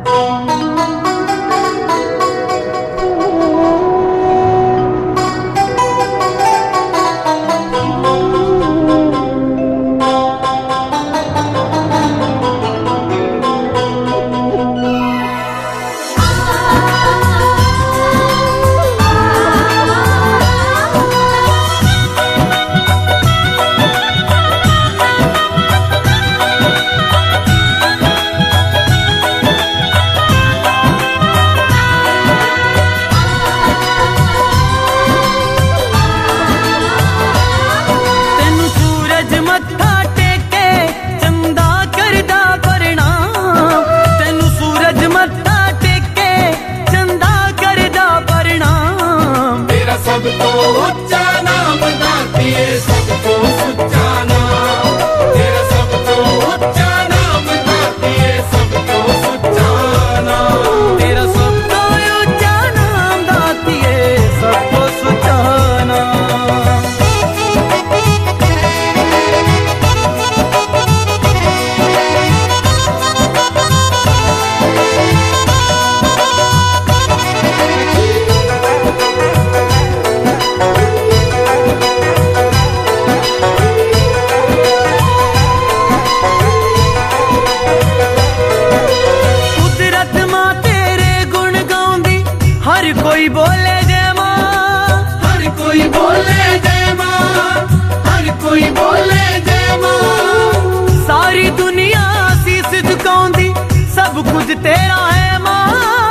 कोई बोले जय माँ, हर कोई बोले जय माँ, हर कोई बोले जय माँ। सारी दुनिया शीश झुकाउंदी, सब कुछ तेरा है माँ,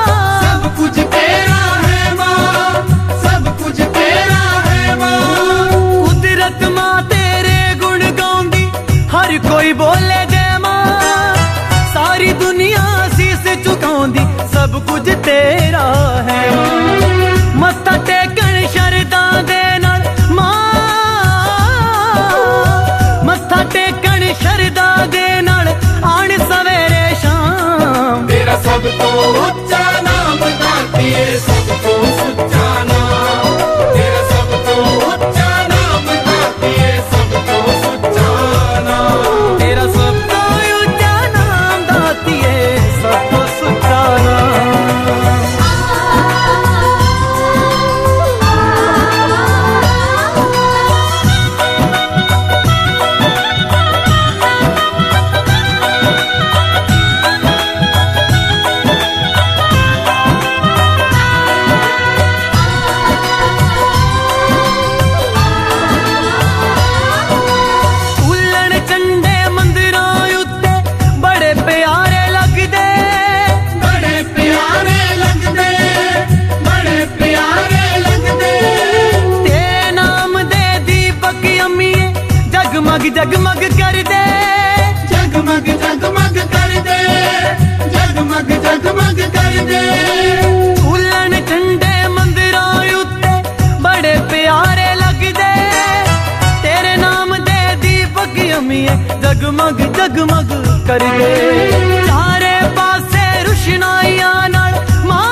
सब कुछ तेरा है माँ, सब कुछ तेरा है माँ। कुदरत माँ तेरे गुण गाउंदी, हर कोई बोले जय माँ। सारी दुनिया शीश झुकाउंदी, सब कुछ तेरा है मत्था टेकन शरदा दे नाल मां, मत्था टेकन शरदा दे नाल आण सवेरे शाम। तेरा सब तो ऊंचा नाम दाती है, सबको सुच्चा नाम। तेरा सब तो ऊंचा नाम दाती है, सबको सुच्चा नाम। तेरा सब तो ऊंचा नाम दाती है, सबको सुच्चा नाम। जगमग कर दे, जगमग जगमग कर दे, जगमग जगमग कर दे। फूलन ठंडे मंदिरां उत्ते बड़े प्यारे लगदे, तेरे नाम दे दीपक अम्मीए जगमग जगमग कर दे। चारे पासे रुशनाइयां नाल मां,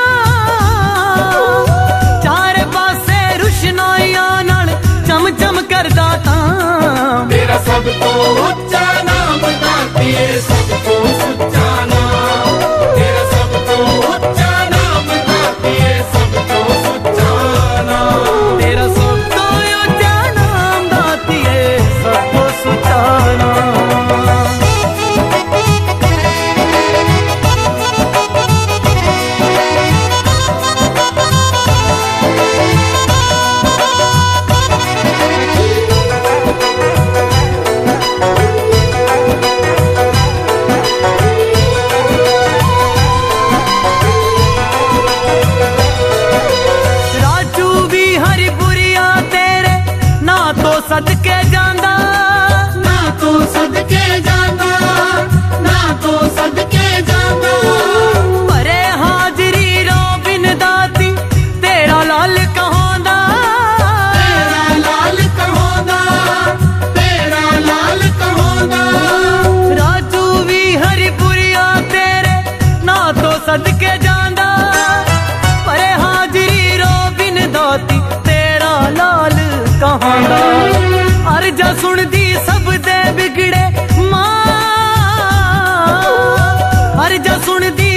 चारे पासे रुशनाइयां नाल चम चम करदा तां। तेरा सब तो ऊंचा नाम दाती है, सबको सुच्चा नाम। तेरा सब तो ऊंचा नाम दाती है, सबको सुच्चा नाम। तेरा सब तो ऊंचा नाम दाती है, सबको सुच्चा नाम।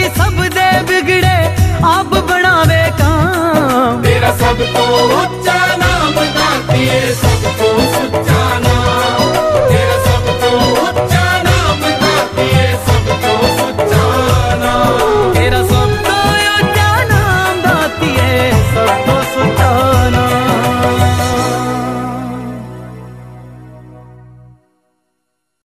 सब दे बिगड़े आप बनावे काम। तेरा सब तो ऊंचा नाम दातिए सबको सुच्चा